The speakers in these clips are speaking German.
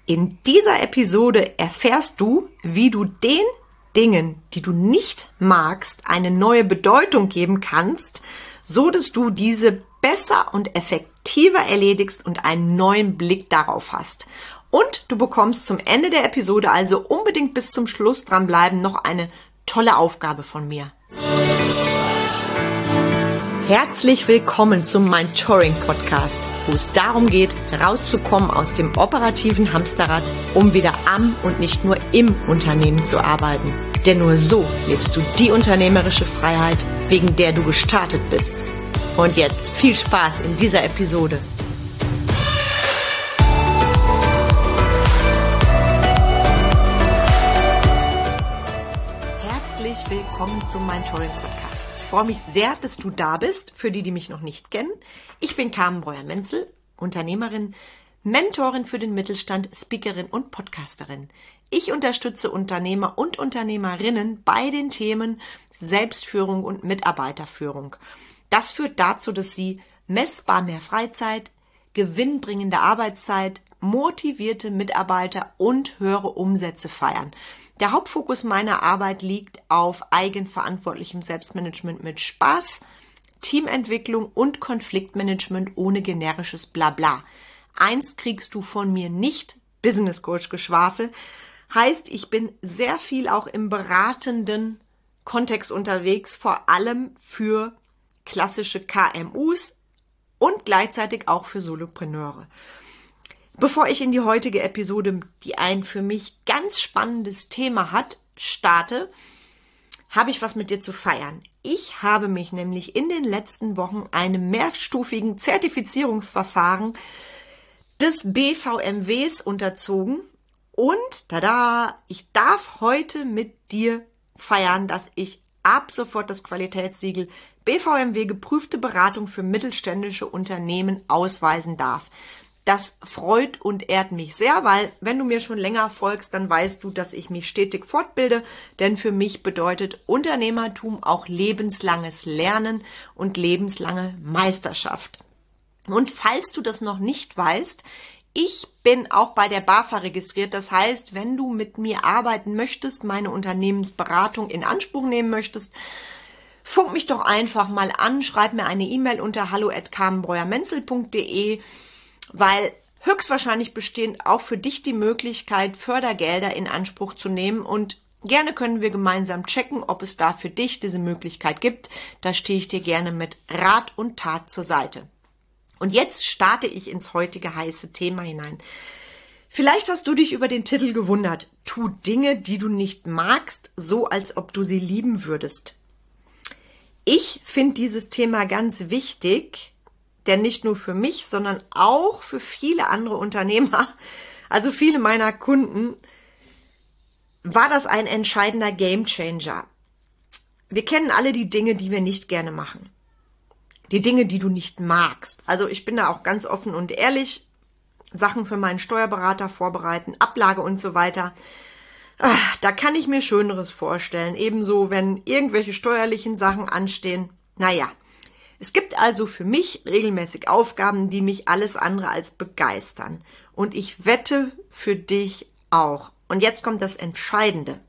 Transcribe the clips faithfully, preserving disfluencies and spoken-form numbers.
In dieser Episode erfährst du, wie du den Dingen, die du nicht magst, eine neue Bedeutung geben kannst, so dass du diese besser und effektiver erledigst und einen neuen Blick darauf hast. Und du bekommst zum Ende der Episode, also unbedingt bis zum Schluss dranbleiben, noch eine tolle Aufgabe von mir. Herzlich willkommen zum Mentoring Podcast, wo es darum geht, rauszukommen aus dem operativen Hamsterrad, um wieder am und nicht nur im Unternehmen zu arbeiten. Denn nur so lebst du die unternehmerische Freiheit, wegen der du gestartet bist. Und jetzt viel Spaß in dieser Episode. Herzlich willkommen zum Mentoring Podcast. Ich freue mich sehr, dass du da bist, für die, die mich noch nicht kennen. Ich bin Carmen Breuer-Menzel, Unternehmerin, Mentorin für den Mittelstand, Speakerin und Podcasterin. Ich unterstütze Unternehmer und Unternehmerinnen bei den Themen Selbstführung und Mitarbeiterführung. Das führt dazu, dass sie messbar mehr Freizeit, gewinnbringende Arbeitszeit, motivierte Mitarbeiter und höhere Umsätze feiern. Der Hauptfokus meiner Arbeit liegt auf eigenverantwortlichem Selbstmanagement mit Spaß, Teamentwicklung und Konfliktmanagement ohne generisches Blabla. Eins kriegst du von mir nicht, Business Coach Geschwafel. Heißt, ich bin sehr viel auch im beratenden Kontext unterwegs, vor allem für klassische K M Us und gleichzeitig auch für Solopreneure. Bevor ich in die heutige Episode, die ein für mich ganz spannendes Thema hat, starte, habe ich was mit dir zu feiern. Ich habe mich nämlich in den letzten Wochen einem mehrstufigen Zertifizierungsverfahren des B V M Ws unterzogen und tada, ich darf heute mit dir feiern, dass ich ab sofort das Qualitätssiegel B V M W geprüfte Beratung für mittelständische Unternehmen ausweisen darf. Das freut und ehrt mich sehr, weil wenn du mir schon länger folgst, dann weißt du, dass ich mich stetig fortbilde, denn für mich bedeutet Unternehmertum auch lebenslanges Lernen und lebenslange Meisterschaft. Und falls du das noch nicht weißt, ich bin auch bei der BAFA registriert. Das heißt, wenn du mit mir arbeiten möchtest, meine Unternehmensberatung in Anspruch nehmen möchtest, funk mich doch einfach mal an, schreib mir eine E-Mail unter hallo at carmen breuer menzel punkt de, weil höchstwahrscheinlich bestehen auch für dich die Möglichkeit, Fördergelder in Anspruch zu nehmen und gerne können wir gemeinsam checken, ob es da für dich diese Möglichkeit gibt. Da stehe ich dir gerne mit Rat und Tat zur Seite. Und jetzt starte ich ins heutige heiße Thema hinein. Vielleicht hast du dich über den Titel gewundert. Tu Dinge, die du nicht magst, so als ob du sie lieben würdest. Ich finde dieses Thema ganz wichtig, denn nicht nur für mich, sondern auch für viele andere Unternehmer, also viele meiner Kunden, war das ein entscheidender Gamechanger. Wir kennen alle die Dinge, die wir nicht gerne machen. Die Dinge, die du nicht magst. Also ich bin da auch ganz offen und ehrlich. Sachen für meinen Steuerberater vorbereiten, Ablage und so weiter. Ach, da kann ich mir Schöneres vorstellen. Ebenso, wenn irgendwelche steuerlichen Sachen anstehen. Naja, es gibt also für mich regelmäßig Aufgaben, die mich alles andere als begeistern. Und ich wette für dich auch. Und jetzt kommt das Entscheidende.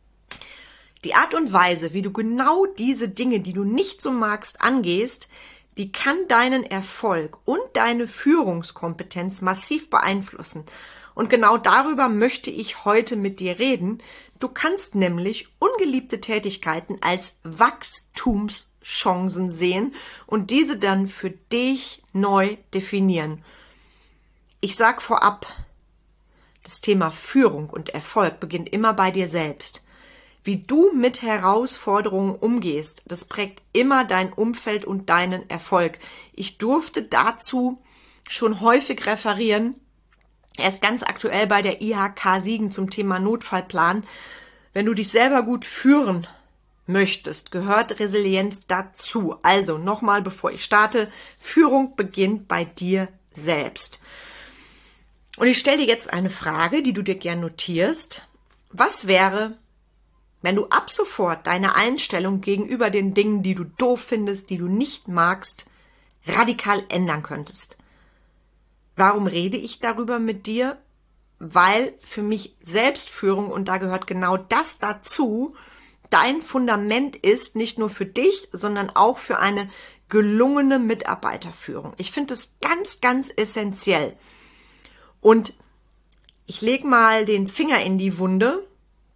Die Art und Weise, wie du genau diese Dinge, die du nicht so magst, angehst, die kann deinen Erfolg und deine Führungskompetenz massiv beeinflussen. Und genau darüber möchte ich heute mit dir reden. Du kannst nämlich ungeliebte Tätigkeiten als Wachstumschancen sehen und diese dann für dich neu definieren. Ich sag vorab, das Thema Führung und Erfolg beginnt immer bei dir selbst. Wie du mit Herausforderungen umgehst, das prägt immer dein Umfeld und deinen Erfolg. Ich durfte dazu schon häufig referieren. Erst ganz aktuell bei der I H K Siegen zum Thema Notfallplan. Wenn du dich selber gut führen möchtest, gehört Resilienz dazu. Also nochmal, bevor ich starte, Führung beginnt bei dir selbst. Und ich stelle dir jetzt eine Frage, die du dir gern notierst. Was wäre, wenn du ab sofort deine Einstellung gegenüber den Dingen, die du doof findest, die du nicht magst, radikal ändern könntest? Warum rede ich darüber mit dir? weil für mich Selbstführung, und da gehört genau das dazu, dein Fundament ist, nicht nur für dich, sondern auch für eine gelungene Mitarbeiterführung. Ich finde es ganz, ganz essentiell. Und ich lege mal den Finger in die Wunde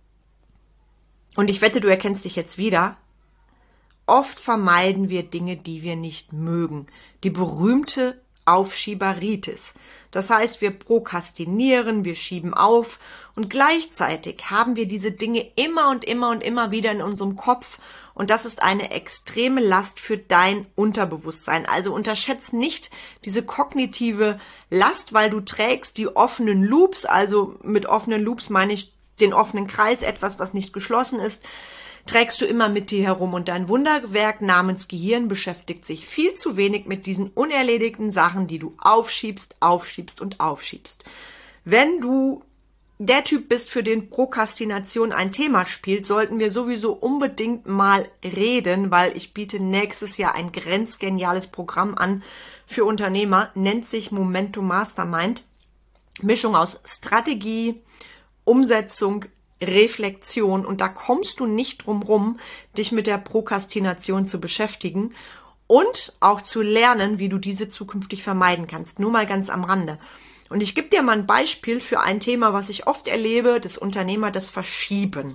und ich wette, du erkennst dich jetzt wieder. Oft vermeiden wir Dinge, die wir nicht mögen. Die berühmte Aufschieberitis. Das heißt, wir prokrastinieren, wir schieben auf und gleichzeitig haben wir diese Dinge immer und immer und immer wieder in unserem Kopf und das ist eine extreme Last für dein Unterbewusstsein. Also unterschätzt nicht diese kognitive Last, weil du trägst die offenen Loops, also mit offenen Loops meine ich den offenen Kreis, etwas, was nicht geschlossen ist, trägst du immer mit dir herum und dein Wunderwerk namens Gehirn beschäftigt sich viel zu wenig mit diesen unerledigten Sachen, die du aufschiebst, aufschiebst und aufschiebst. Wenn du der Typ bist, für den Prokrastination ein Thema spielt, sollten wir sowieso unbedingt mal reden, weil ich biete nächstes Jahr ein grenzgeniales Programm an für Unternehmer, nennt sich Momentum Mastermind. Mischung aus Strategie, Umsetzung, Reflexion und da kommst du nicht drum rum, dich mit der Prokrastination zu beschäftigen und auch zu lernen, wie du diese zukünftig vermeiden kannst. Nur mal ganz am Rande. Und ich gebe dir mal ein Beispiel für ein Thema, was ich oft erlebe, des Unternehmer, das Verschieben.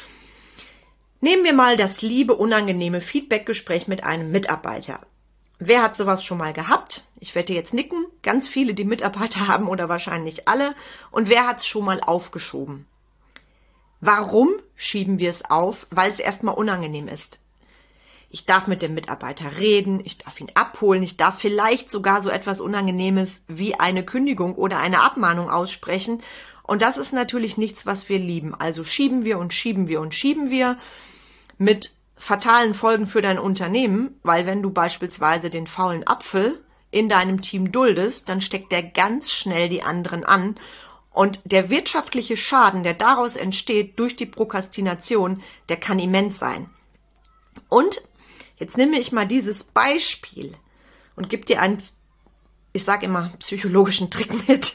Nehmen wir mal das liebe, unangenehme Feedbackgespräch mit einem Mitarbeiter. Wer hat sowas schon mal gehabt? Ich werde jetzt nicken. Ganz viele, die Mitarbeiter haben oder wahrscheinlich alle. Und wer hat es schon mal aufgeschoben? Warum schieben wir es auf? Weil es erstmal unangenehm ist. Ich darf mit dem Mitarbeiter reden, ich darf ihn abholen, ich darf vielleicht sogar so etwas Unangenehmes wie eine Kündigung oder eine Abmahnung aussprechen. Und das ist natürlich nichts, was wir lieben. Also schieben wir und schieben wir und schieben wir mit fatalen Folgen für dein Unternehmen, weil wenn du beispielsweise den faulen Apfel in deinem Team duldest, dann steckt der ganz schnell die anderen an. Und der wirtschaftliche Schaden, der daraus entsteht durch die Prokrastination, der kann immens sein. Und jetzt nehme ich mal dieses Beispiel und gebe dir einen, ich sage immer, psychologischen Trick mit.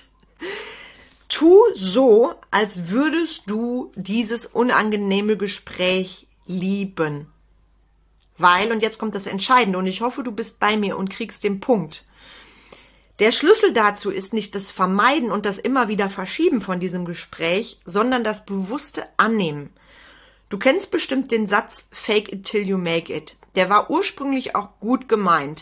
Tu so, als würdest du dieses unangenehme Gespräch lieben. Weil, und jetzt kommt das Entscheidende, und ich hoffe, du bist bei mir und kriegst den Punkt. Der Schlüssel dazu ist nicht das Vermeiden und das immer wieder Verschieben von diesem Gespräch, sondern das bewusste Annehmen. Du kennst bestimmt den Satz Fake it till you make it. Der war ursprünglich auch gut gemeint.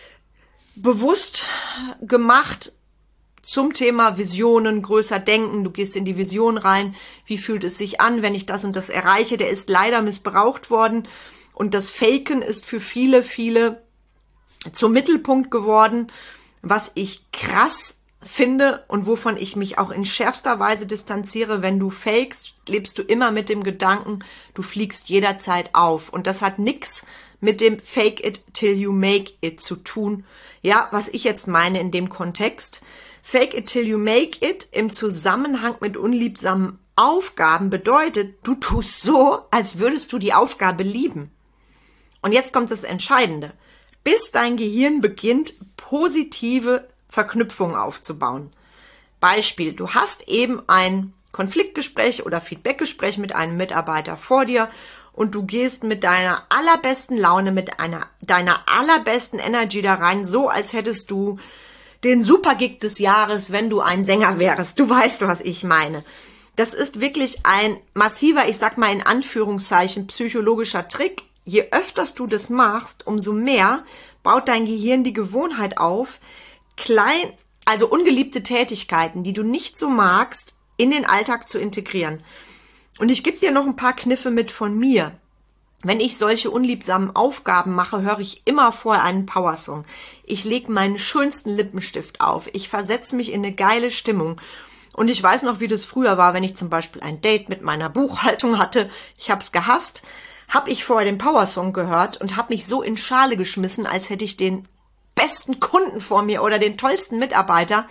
Bewusst gemacht zum Thema Visionen, größer denken. Du gehst in die Vision rein. Wie fühlt es sich an, wenn ich das und das erreiche? Der ist leider missbraucht worden. Und das Faken ist für viele, viele zum Mittelpunkt geworden, was ich krass finde und wovon ich mich auch in schärfster Weise distanziere. Wenn du fakest, lebst du immer mit dem Gedanken, du fliegst jederzeit auf. Und das hat nichts mit dem Fake it till you make it zu tun. Ja, was ich jetzt meine in dem Kontext. Fake it till you make it im Zusammenhang mit unliebsamen Aufgaben bedeutet, du tust so, als würdest du die Aufgabe lieben. Und jetzt kommt das Entscheidende. Bis dein Gehirn beginnt, positive Verknüpfungen aufzubauen. Beispiel, du hast eben ein Konfliktgespräch oder Feedbackgespräch mit einem Mitarbeiter vor dir und du gehst mit deiner allerbesten Laune, mit einer, deiner allerbesten Energy da rein, so als hättest du den Supergig des Jahres, wenn du ein Sänger wärst. Du weißt, was ich meine. Das ist wirklich ein massiver, ich sag mal in Anführungszeichen, psychologischer Trick. Je öfters du das machst, umso mehr baut dein Gehirn die Gewohnheit auf, klein, also ungeliebte Tätigkeiten, die du nicht so magst, in den Alltag zu integrieren. Und ich gebe dir noch ein paar Kniffe mit von mir. Wenn ich solche unliebsamen Aufgaben mache, höre ich immer vorher einen Powersong. Ich lege meinen schönsten Lippenstift auf. Ich versetze mich in eine geile Stimmung. Und ich weiß noch, wie das früher war, wenn ich zum Beispiel ein Date mit meiner Buchhaltung hatte. Ich habe es gehasst. Habe ich vorher den Powersong gehört und habe mich so in Schale geschmissen, als hätte ich den besten Kunden vor mir oder den tollsten Mitarbeiter,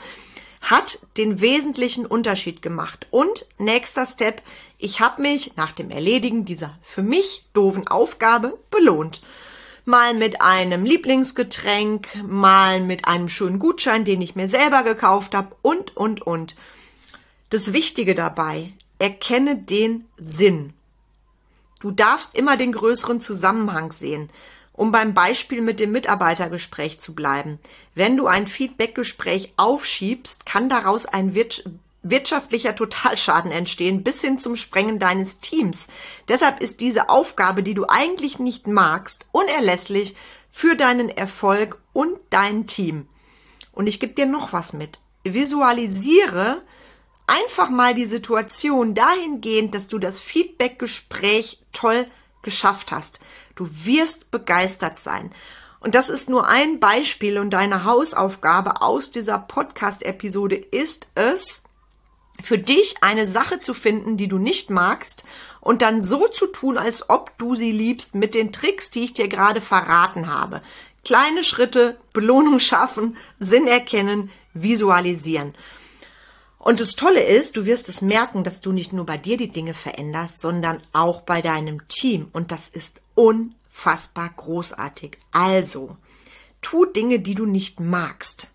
hat den wesentlichen Unterschied gemacht. Und nächster Step, ich habe mich nach dem Erledigen dieser für mich doofen Aufgabe belohnt. Mal mit einem Lieblingsgetränk, mal mit einem schönen Gutschein, den ich mir selber gekauft habe und, und, und. das Wichtige dabei, erkenne den Sinn. Du darfst immer den größeren Zusammenhang sehen. Um beim Beispiel mit dem Mitarbeitergespräch zu bleiben. Wenn du ein Feedbackgespräch aufschiebst, kann daraus ein wirtschaftlicher Totalschaden entstehen, bis hin zum Sprengen deines Teams. Deshalb ist diese Aufgabe, die du eigentlich nicht magst, unerlässlich für deinen Erfolg und dein Team. Und ich gebe dir noch was mit. Visualisiere einfach mal die Situation dahingehend, dass du das Feedbackgespräch toll geschafft hast. Du wirst begeistert sein. Und das ist nur ein Beispiel und deine Hausaufgabe aus dieser Podcast-Episode ist es, für dich eine Sache zu finden, die du nicht magst und dann so zu tun, als ob du sie liebst mit den Tricks, die ich dir gerade verraten habe. Kleine Schritte, Belohnung schaffen, Sinn erkennen, visualisieren. Und das Tolle ist, du wirst es merken, dass du nicht nur bei dir die Dinge veränderst, sondern auch bei deinem Team. Und das ist unfassbar großartig. Also, tu Dinge, die du nicht magst.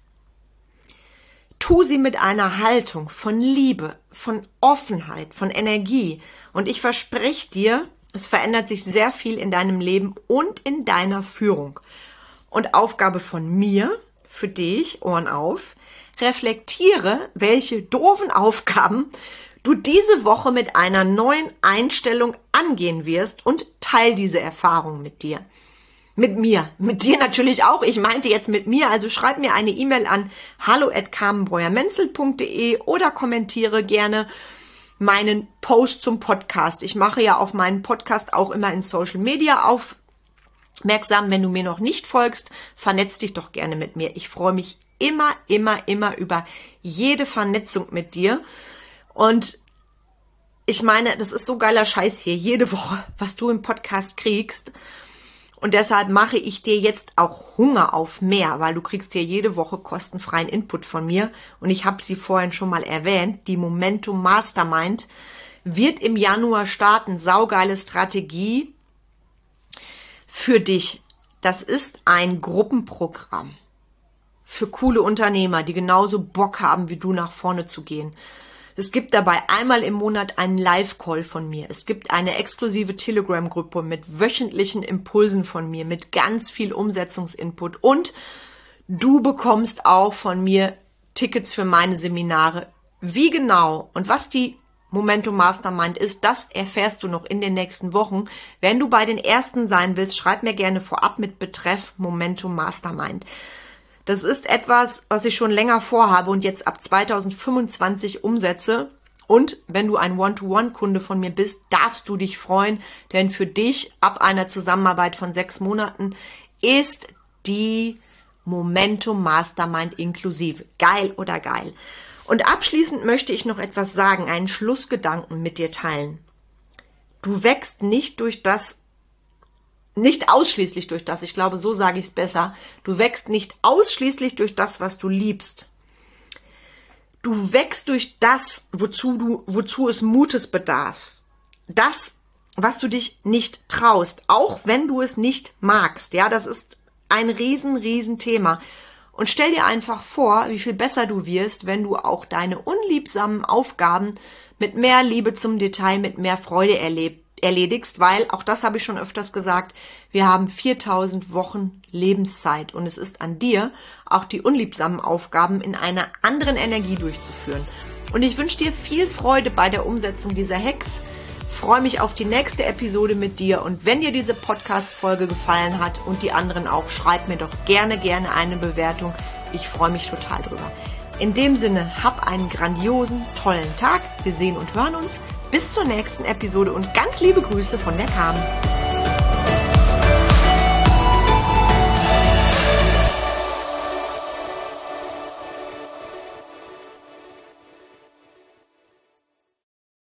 Tu sie mit einer Haltung von Liebe, von Offenheit, von Energie. Und ich verspreche dir, es verändert sich sehr viel in deinem Leben und in deiner Führung. Und Aufgabe von mir, für dich, Ohren auf, reflektiere, welche doofen Aufgaben du diese Woche mit einer neuen Einstellung angehen wirst und teil diese Erfahrung mit dir. Mit mir, mit dir natürlich auch. Ich meinte jetzt mit mir, also schreib mir eine E-Mail an hallo at carmenbreuer-menzel punkt de oder kommentiere gerne meinen Post zum Podcast. Ich mache ja auf meinen Podcast auch immer in Social Media aufmerksam. Wenn du mir noch nicht folgst, vernetz dich doch gerne mit mir. Ich freue mich immer, immer, immer über jede Vernetzung mit dir. Und ich meine, das ist so geiler Scheiß hier, jede Woche, was du im Podcast kriegst. Und deshalb mache ich dir jetzt auch Hunger auf mehr, weil du kriegst hier jede Woche kostenfreien Input von mir. Und ich habe sie vorhin schon mal erwähnt, die Momentum Mastermind wird im Januar starten. Saugeile Strategie für dich. Das ist ein Gruppenprogramm für coole Unternehmer, die genauso Bock haben, wie du nach vorne zu gehen. Es gibt dabei einmal im Monat einen Live-Call von mir. Es gibt eine exklusive Telegram-Gruppe mit wöchentlichen Impulsen von mir, mit ganz viel Umsetzungsinput. Und du bekommst auch von mir Tickets für meine Seminare. Wie genau und was die Momentum Mastermind ist, das erfährst du noch in den nächsten Wochen. Wenn du bei den ersten sein willst, schreib mir gerne vorab mit Betreff Momentum Mastermind. Das ist etwas, was ich schon länger vorhabe und jetzt ab zweitausendfünfundzwanzig umsetze. Und wenn du ein One-to-One-Kunde von mir bist, darfst du dich freuen, denn für dich ab einer Zusammenarbeit von sechs Monaten ist die Momentum Mastermind inklusive. Geil oder geil? Und abschließend möchte ich noch etwas sagen, einen Schlussgedanken mit dir teilen. Du wächst nicht durch das, Nicht ausschließlich durch das, ich glaube, so sage ich es besser. Du wächst nicht ausschließlich durch das, was du liebst. Du wächst durch das, wozu du, wozu es Mutes bedarf. Das, was du dich nicht traust, auch wenn du es nicht magst. Ja, das ist ein riesen, riesen Thema. Und stell dir einfach vor, wie viel besser du wirst, wenn du auch deine unliebsamen Aufgaben mit mehr Liebe zum Detail, mit mehr Freude erlebst. erledigst, weil, auch das habe ich schon öfters gesagt, wir haben viertausend Wochen Lebenszeit und es ist an dir, auch die unliebsamen Aufgaben in einer anderen Energie durchzuführen. Und ich wünsche dir viel Freude bei der Umsetzung dieser Hacks. Freue mich auf die nächste Episode mit dir und wenn dir diese Podcast-Folge gefallen hat und die anderen auch, schreib mir doch gerne, gerne eine Bewertung. Ich freue mich total drüber. In dem Sinne, hab einen grandiosen, tollen Tag. Wir sehen und hören uns. Bis zur nächsten Episode und ganz liebe Grüße von der Carmen.